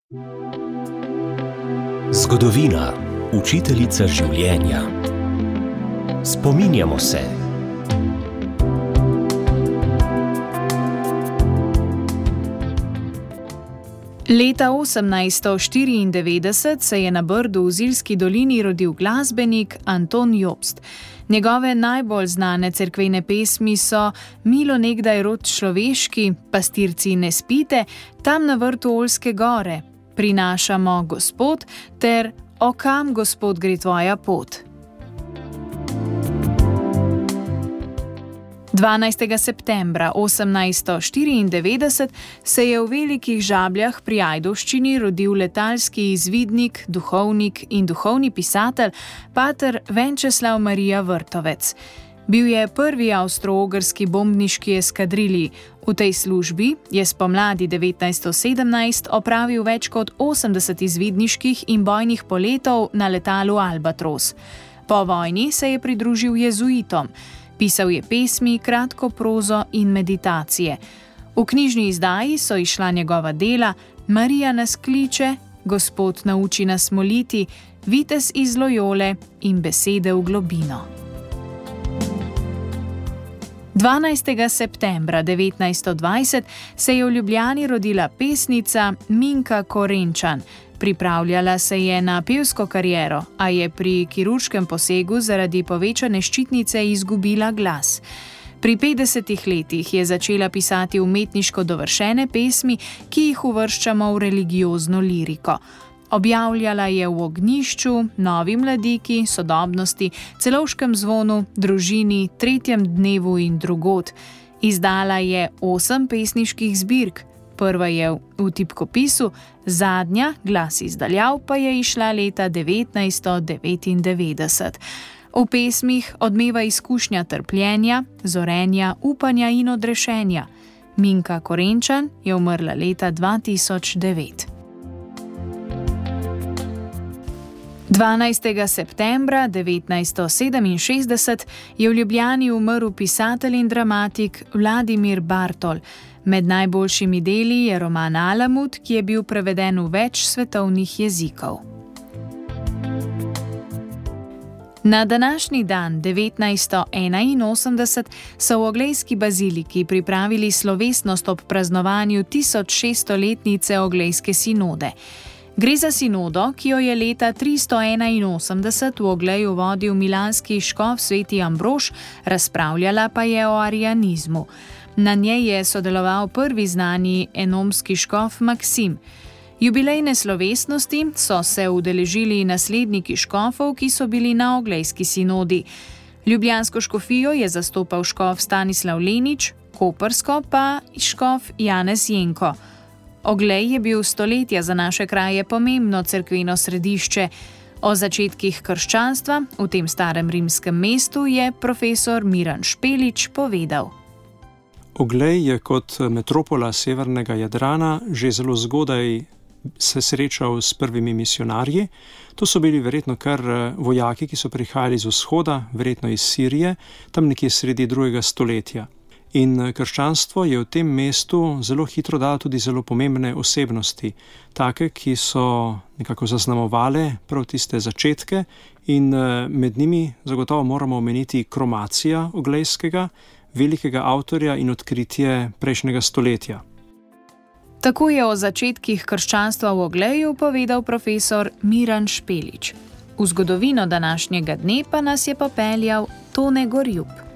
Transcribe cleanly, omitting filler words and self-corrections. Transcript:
Zgodovina, učiteljica življenja. Spominjamo se. Leta 1894 se je na Brdu v Ziljski dolini rodil glasbenik Anton Jobst. Njegove najbolj znane cerkvene pesmi so Milo nekdaj rod človeški, Pastirci ne spite, Tam na vrtu Oljske gore, Prinašamo Gospod ter O kam, Gospod, gre tvoja pot. 12. septembra 1894 se je v Velikih Žabljah pri Ajdovščini rodil letalski izvidnik, duhovnik in duhovni pisatelj pater Venčeslav Marija Vrtovec. Bil je prvi avstro-ogrski bombniški eskadrilji. V tej službi je spomladi 1917 opravil več kot 80 izvidniških in bojnih poletov na letalu Albatros. Po vojni se je pridružil jezuitom. Pisal je pesmi, kratko prozo in meditacije. V knjižni izdaji so izšla njegova dela Marija nas kliče, Gospod nauči nas moliti, Vitez iz Lojole in Besede v globino. 12. septembra 1920 se je v Ljubljani rodila pesnica Minka Korenčan. Pripravljala se je na pevsko kariero, a je pri kirurškem posegu zaradi povečane ščitnice izgubila glas. Pri 50 letih je začela pisati umetniško dovršene pesmi, ki jih uvrščamo v religiozno liriko. Objavljala je v Ognjišču, Novi mladiki, Sodobnosti, Celovškem zvonu, Družini, Tretjem dnevu in drugod. Izdala je 8 pesniških zbirk. Prva je v tipkopisu, zadnja, Glas iz daljav, pa je izšla leta 1999. V pesmih odmeva izkušnja trpljenja, zorenja, upanja in odrešenja. Minka Korenčan je umrla leta 2009. 12. septembra 1967 je v Ljubljani umrl pisatelj in dramatik Vladimir Bartol. Med najboljšimi deli je roman Alamut, ki je bil preveden v več svetovnih jezikov. Na današnji dan 1981 so v Oglejski baziliki pripravili slovesnost ob praznovanju 1600-letnice Oglejske sinode. Gre za sinodo, ki jo je leta 381 v Ogleju vodil milanski škof sveti Ambrož, razpravljala pa je o arianizmu. Na njej je sodeloval prvi znani enomski škof Maksim. Jubilejne slovesnosti so se udeležili nasledniki škofov, ki so bili na Oglejski sinodi. Ljubljansko škofijo je zastopal škof Stanislav Lenič, koprsko pa škof Janez Jenko. Oglej je bil stoletja za naše kraje pomembno cerkveno središče. O začetkih krščanstva v tem starem rimskem mestu je profesor Miran Špelič povedal. Oglej je kot metropola severnega Jadrana že zelo zgodaj se srečal s prvimi misionarji. To so bili verjetno kar vojaki, ki so prihajali iz vzhoda, verjetno iz Sirije, tam nekje sredi 2. stoletja. In krščanstvo je v tem mestu zelo hitro dalo tudi zelo pomembne osebnosti, take, ki so nekako zaznamovale prav tiste začetke in med njimi zagotovo moramo omeniti Kromacija Oglejskega, velikega avtorja in odkritje prejšnjega stoletja. Tako je o začetkih krščanstva v Ogleju povedal profesor Miran Špelič. V zgodovino današnjega dne pa nas je popeljal Tone Gorjup.